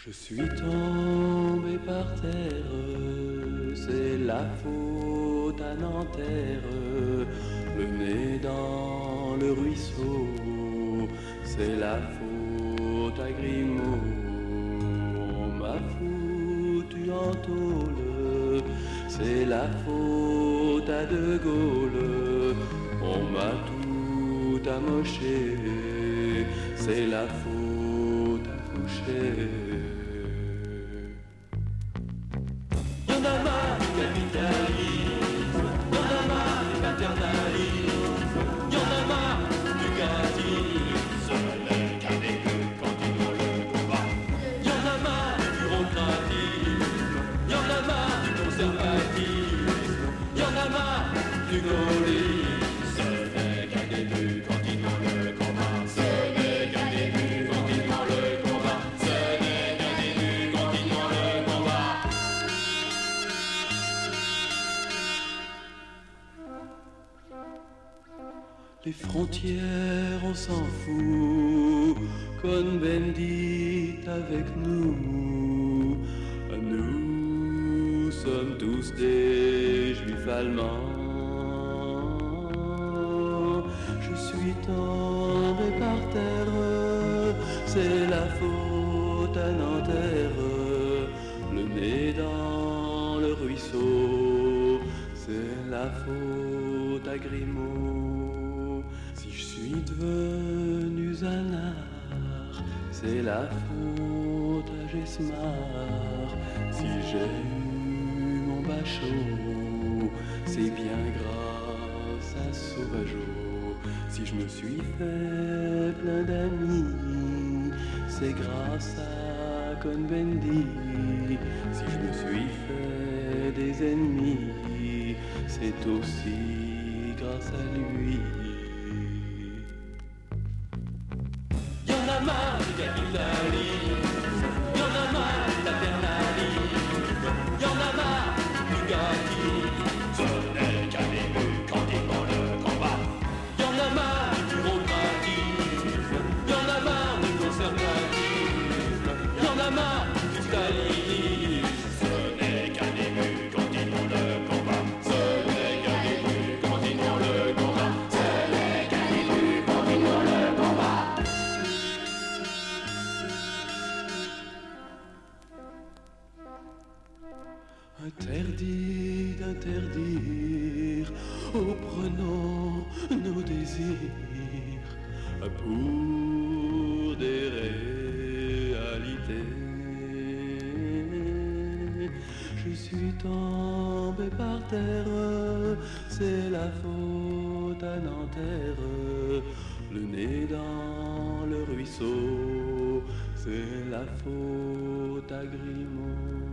Je suis tombé par terre, c'est la faute à Nanterre, le nez dans le ruisseau, c'est la faute à Grimaud. On m'a foutu en tôle, c'est la faute à De Gaulle. On m'a tout amoché, c'est la faute à Fouché. Y'en a marre du capitalisme, y'en a marre du paternalisme, y'en a marre du gâtisme, les cas des gueux continuent le combat. Y'en a marre du bureaucratisme, y'en a marre du conservatisme, y'en a marre du gaullisme, les cas des gueux continuent le combat. C'est les cas des gueux continuent le combat. C'est les cas des gueux continuent le combat. Les frontières, on s'en fout, Cohn-Bendit avec nous. Nous sommes tous des juifs allemands. Je suis tombé par terre, c'est la faute à Nanterre, le nez dans le ruisseau, c'est la faute à Grimaud. Si je suis devenu zanard, c'est la faute à Gesmar. Si j'ai eu mon bachot, c'est bien grâce à Sauvageot. Si je me suis fait plein d'amis, c'est grâce à Cohn-Bendit. Si je me suis fait des ennemis, c'est aussi grâce à lui. Y'en a marre du capitalisme, y'en a marre du paternalisme, y'en a marre du gâtisme, ce n'est qu'un début quand ils vont le combat. Y'en a marre du bureaucratisme, y'en a marre du conservatisme, y'en a marre du stalinisme, ce n'est qu'un début quand ils vont le combat. Ce n'est qu'un début quand ils vont le combat. Ce n'est qu'un début quand ils vont le combat. Interdit d'interdire, oh prenons nos désirs pour des réalités. Je suis tombé par terre, c'est la faute à Nanterre, le nez dans le ruisseau, c'est la faute à Grimaud.